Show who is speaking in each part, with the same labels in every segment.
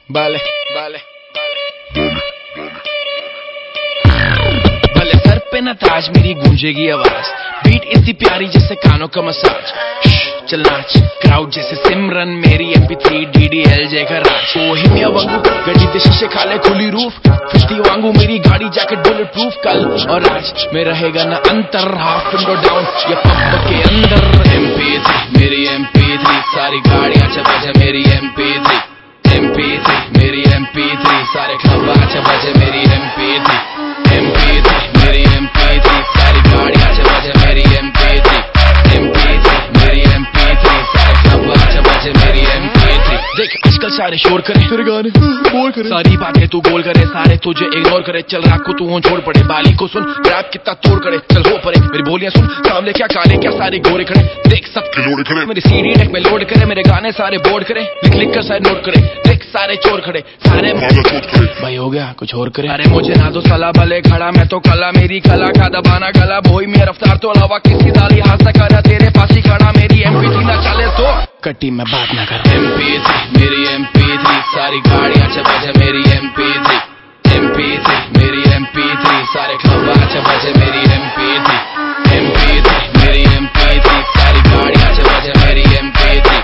Speaker 1: Vale, vale, भले sir पे न ताज मेरी गूंजेगी आवाज, बीट इतनी प्यारी जैसे कानों का मसाज। चल नाच क्राउड जैसे सिमरन, मेरी MP3 DDLJ का राज। बोहेमिया वांगू गड्डी दे शीशे खाले खुली रूफ, फिश्ती वांगू मेरी गाड़ी जैकेट बुलेट प्रूफ। कल और आज में रहेगा ना अंतर, हाफ विंडो डाउन या पब के अंदर। MP3 मेरी MP3 सारी गाड़ियां चल मेरी MP3 मेरी MP3 सारे क्लब आचे बजे मेरी MP3 मेरी MP3 सारी गाड़ियां चल मेरी MP3 मेरी MP3 सारे क्लब आचे बजे मेरी MP3। देख आजकल सारे शोर करे, तेरे गाने बोल करे, सारी बातें तू बोल करे, सारे तुझे इग्नोर करे। चल रात को तू हो छोड़ पड़े, बाली को सुन रैप कितना तोड़ करे। चल हो परे मेरी बोलियां सुन, सामने क्या काले क्या सारे गोरे खड़े। देख सब लोड करे, मेरी CD डेक में लोड करे, मेरे गाने सारे बोर्ड करे, लिख लिख कर सारे नोट करे। देख सारे चोर खड़े, सारे भाई हो गया कुछ और करे। अरे मुझे ना दो सला भले खड़ा मैं तो कला, मेरी कला का दबाना गला, बोई मेरा रफ्तार तो अलावा किसी दाली हाथ से करा। तेरे पास ही खड़ा मेरी MP3 ना चले तो कट्टी में बात ना कर। MP3 मेरी MP3 सारी गाड़ियां चल मेरी MP3 मेरी MP3 सारे क्लब आचे बजे मेरी MP3 मेरी MP3 सारी गाड़ियां चल मेरी MP3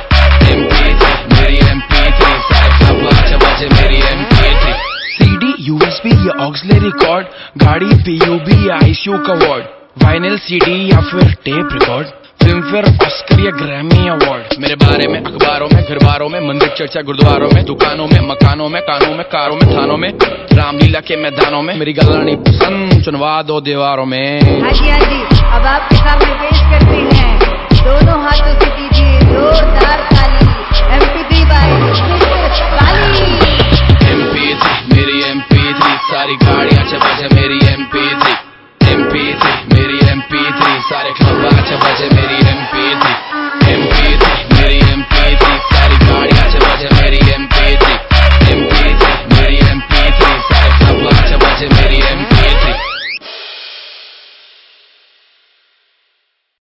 Speaker 1: मेरी MP3 सारे क्लब आचे बजे मेरी MP3। CD USB या ऑक्सिलरी रिकॉर्ड, गाड़ी PUB या ICU का वार्ड, वाइनिल CD या फिर tape record, Filmfare Oscar या ग्रैमी अवार्ड। मेरे बारे में अखबारों में घरबारों में, मंदिर चर्चा गुरुद्वारों में, दुकानों में मकानों में, कानों में कारों में, थानों में, रामलीला के मैदानों में। मेरी गलानी पसंद चुनवा दो दीवारों में।
Speaker 2: हाँ जी अब आपके सामने पेश करते हैं, दोनों हाथों से दीजिए जोरदार ताली, MP3 बाय MP3
Speaker 1: मेरी MP3 सारी गाड़ियां चल मेरी MP3